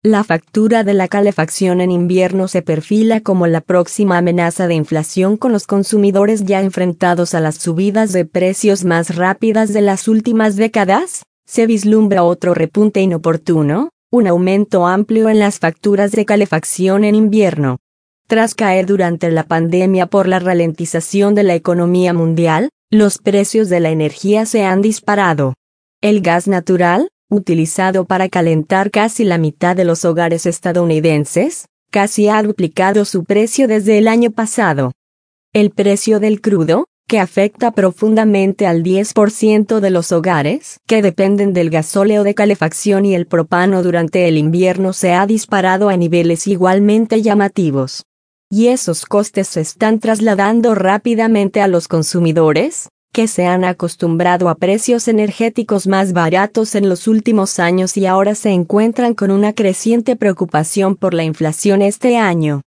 La factura de la calefacción en invierno se perfila como la próxima amenaza de inflación, con los consumidores ya enfrentados a las subidas de precios más rápidas de las últimas décadas. Se vislumbra otro repunte inoportuno, un aumento amplio en las facturas de calefacción en invierno. Tras caer durante la pandemia por la ralentización de la economía mundial, los precios de la energía se han disparado. El gas natural, utilizado para calentar casi la mitad de los hogares estadounidenses, casi ha duplicado su precio desde el año pasado. El precio del crudo, que afecta profundamente al 10% de los hogares que dependen del gasóleo de calefacción y el propano durante el invierno, se ha disparado a niveles igualmente llamativos. Y esos costes se están trasladando rápidamente a los consumidores, que se han acostumbrado a precios energéticos más baratos en los últimos años y ahora se encuentran con una creciente preocupación por la inflación este año.